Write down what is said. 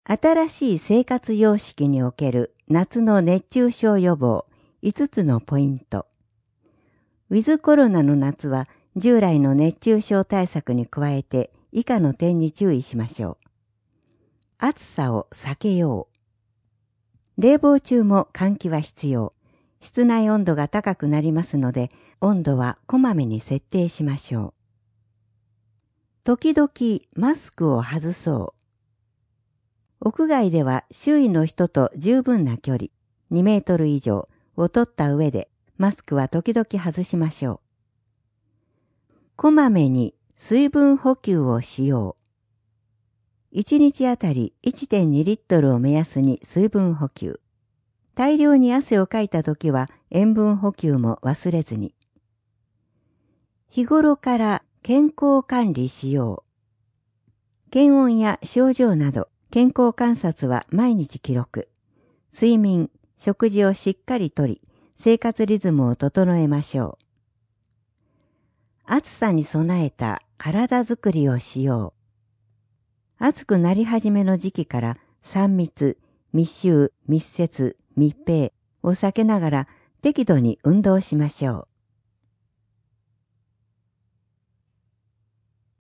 新しい生活様式における夏の熱中症予防5つのポイント。ウィズコロナの夏は従来の熱中症対策に加えて以下の点に注意しましょう。暑さを避けよう。冷房中も換気は必要。室内温度が高くなりますので、温度はこまめに設定しましょう。時々マスクを外そう。屋外では周囲の人と十分な距離、2メートル以上を取った上で、マスクは時々外しましょう。こまめに水分補給をしよう。1日あたり 1.2 リットルを目安に水分補給。大量に汗をかいたときは塩分補給も忘れずに。日頃から健康管理しよう。検温や症状など健康観察は毎日記録。睡眠、食事をしっかりとり、生活リズムを整えましょう。暑さに備えた体づくりをしよう。暑くなり始めの時期から3密、密集、密接、密閉を避けながら適度に運動しましょう。